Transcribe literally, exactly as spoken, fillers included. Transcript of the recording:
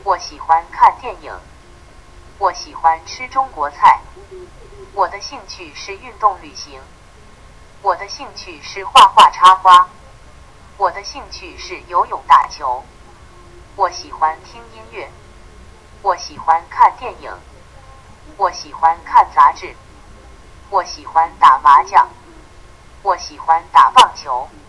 我喜欢看电影。我喜欢吃中国菜。我的兴趣是运动旅行。我的兴趣是画画插花。我的兴趣是游泳打球。我喜欢听音乐。我喜欢看电影。我喜欢看杂志。我喜欢打麻将。我喜欢打棒球。